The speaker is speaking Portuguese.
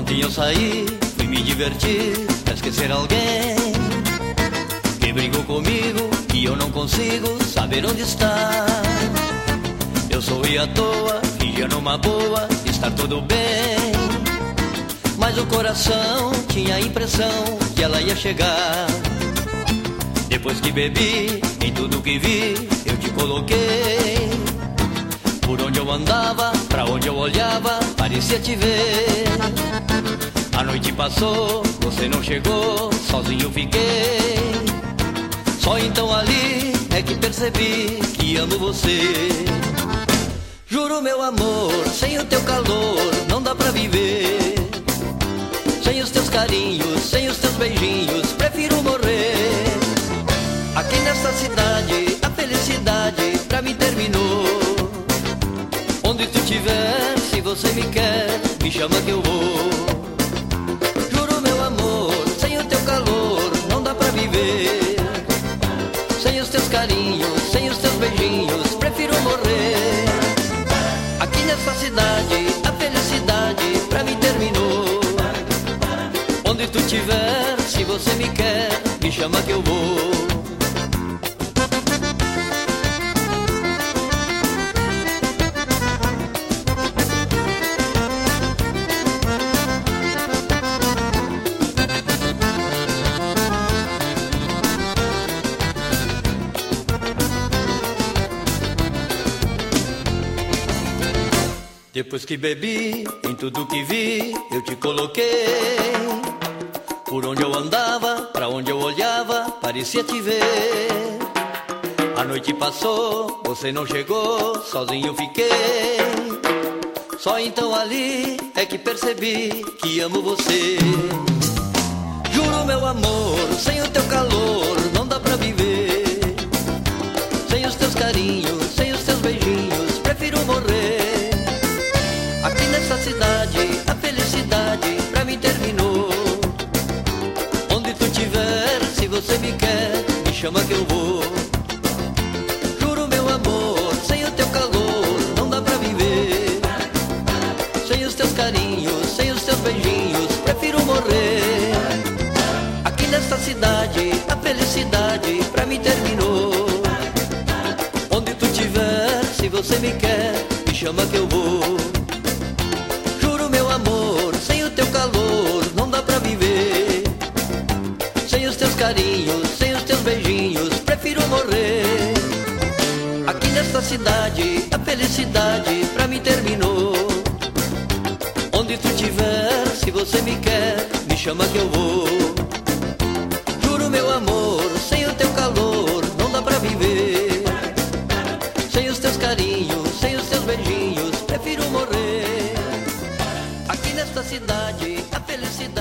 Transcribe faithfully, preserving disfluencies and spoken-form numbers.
Ontem eu saí, fui me divertir, pra esquecer alguém que brigou comigo e eu não consigo saber onde está. Eu sorri à toa, fingia numa boa estar tudo bem, mas o coração tinha a impressão que ela ia chegar. Depois que bebi, em tudo que vi, eu te coloquei. Por onde eu andava, pra onde eu olhava, parecia te ver. A noite passou, você não chegou, sozinho fiquei. Só então ali é que percebi que amo você. Juro, meu amor, sem o teu calor não dá pra viver. Sem os teus carinhos, sem os teus beijinhos, prefiro morrer. Aqui nessa cidade, a felicidade pra mim terminou. Onde tu estiver, se você me quer, me chama que eu vou. Juro, meu amor, sem o teu calor não dá pra viver. Sem os teus carinhos, sem os teus beijinhos, prefiro morrer. Aqui nessa cidade, a felicidade pra mim terminou. Onde tu estiver, se você me quer, me chama que eu vou. Depois que bebi, em tudo que vi, eu te coloquei. Por onde eu andava, pra onde eu olhava, parecia te ver. A noite passou, você não chegou, sozinho fiquei. Só então ali é que percebi que amo você. Juro, meu amor, sem o teu calor não dá pra viver. Sem os teus carinhos, sem os teus beijinhos, prefiro morrer. Aqui nessa cidade, a felicidade pra mim terminou. Onde tu estiver, se você me quer, me chama que eu vou. Juro, meu amor, sem o teu calor não dá pra viver. Sem os teus carinhos, sem os teus beijinhos, prefiro morrer. Aqui nessa cidade, a felicidade pra mim terminou. Onde tu estiver, se você me quer, me chama que eu vou. Amor, sem o teu calor não dá pra viver. Sem os teus carinhos, sem os teus beijinhos, prefiro morrer. Aqui nesta cidade, a felicidade pra mim terminou. Onde tu estiver, se você me quer, me chama que eu vou. Juro, meu amor, sem o teu calor não dá pra viver. Sem os teus carinhos, sem os teus beijinhos, prefiro morrer. Aqui nesta cidade, a felicidade